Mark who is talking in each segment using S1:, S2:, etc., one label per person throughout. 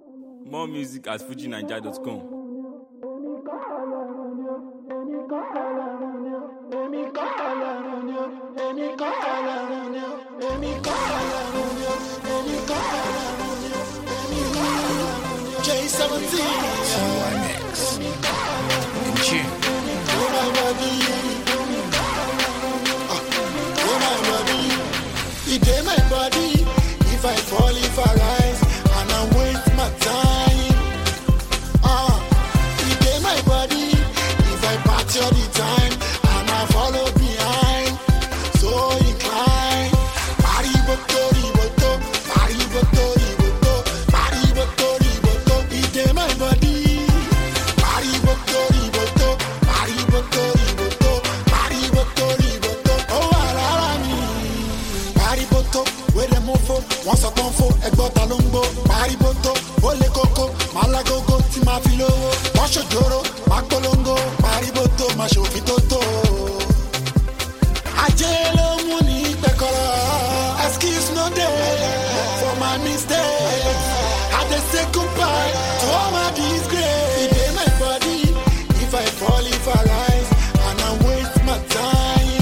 S1: More music at fujinaija.com.
S2: J17
S3: CYMX in tune.
S2: It dey my body. If I fall, if I rise, and I waste my time. It dey my body. If I party all the time, and I follow behind. So incline. Bari boto, riboto, bari boto, riboto, bari boto, riboto. It dey my body. Bari boto, riboto, bari boto, riboto, bari boto, riboto. Oh, alala mi. Pariboto, where the mofo, once a tonfo, egbota lumbo. Pariboto, ole coco, malagogo, tima filo. Washo joro, makolongo. Pariboto, masho fitoto. Ajelo muni pekoro. Excuse no day for my mistakes. I dey say goodbye to all my disgrace. It dey my body. If I fall, if I rise, and I waste my time.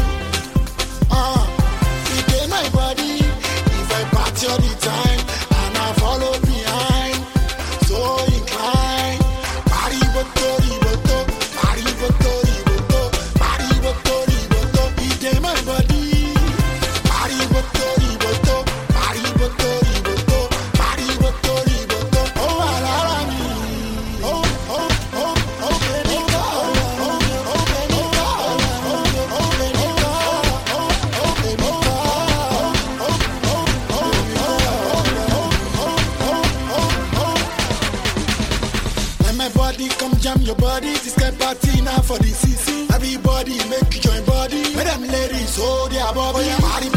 S2: It dey my body. If I party all the time, and I follow behind. So incline. Pariboto, riboto, pariboto, riboto, pariboto, riboto. It dey my body. Pariboto, riboto, pariboto, riboto, pariboto, riboto. Oh, alala mi. Oh, oh, oh, oh, baby, oh, oh, oh, baby, oh, oh, baby, oh, baby, let my body come jam your body. This kind party now for the CC. Everybody make you join body. Let them ladies hold their body. Body